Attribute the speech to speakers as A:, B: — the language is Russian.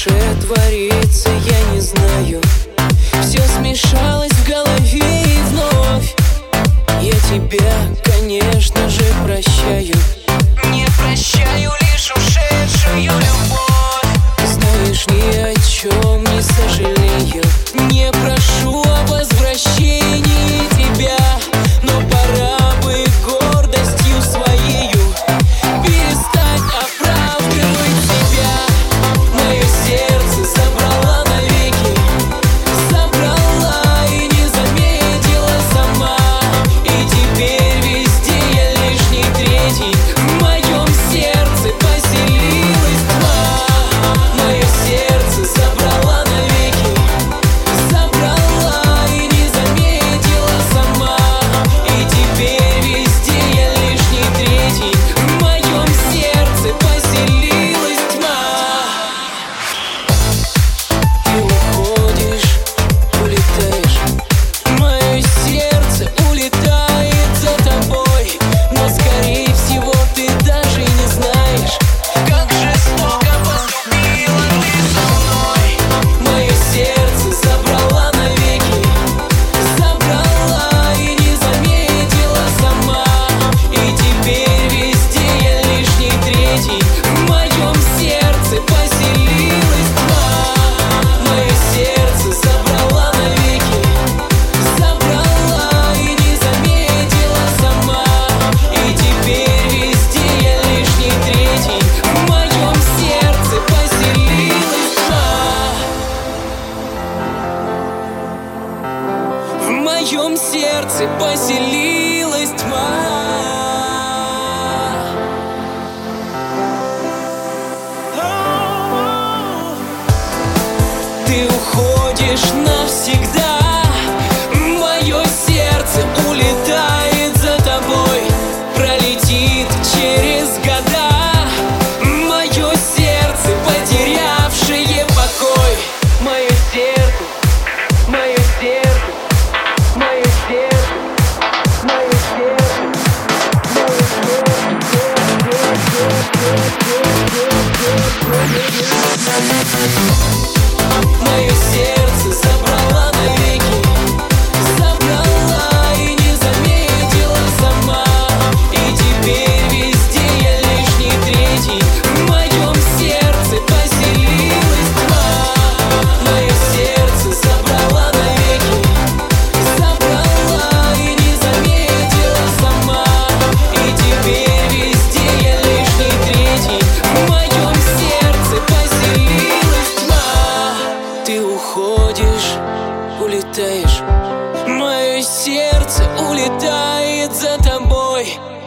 A: душе творится, я не знаю. Все смешалось в голове и вновь я тебя, конечно же, прощаю. Не прощаю лишь ушедшую любовь. Знаешь, ни о чем не сожалею. Не прошу о возвращении тебя, но пора бы гордостью своею перестать оправдывать себя. Мое сердце забрала навеки, забрала и не заметила сама. И теперь везде я лишний третий. В моем сердце поселилась тьма. Мое сердце забрала навеки, забрала и не заметила сама. И теперь везде я лишний третий. В моем сердце поселилась тьма. Ты уходишь, улетаешь, мое сердце улетает за тобой. Но скорее всего ты даже не знаешь, как жестоко поступила ты со мной. Мое сердце забрала навеки, забрала и не заметила сама. И теперь везде я лишний третий. В моем сердце поселилась тьма. Мое сердце забрала навеки, забрала и не заметила сама. И теперь везде я лишний третий. В моем сердце поселилась тьма. В моем сердце поселилась тьма. Ты уходишь навсегда, мое сердце улетает за тобой, пролетит через года. Мое сердце, потерявшее покой. Мое сердце, мое сердце, мое сердце, мое сердце, мое сердце забрала навеки, забрала и не заметила сама. И теперь везде я лишний третий. В моем сердце поселилась тьма. Мое сердце забрала навеки, забрала и не заметила сама. И теперь везде я лишний третий. В моем сердце поселилась тьма. Ты уходишь, улетаешь, мое сердце улетает за тобой.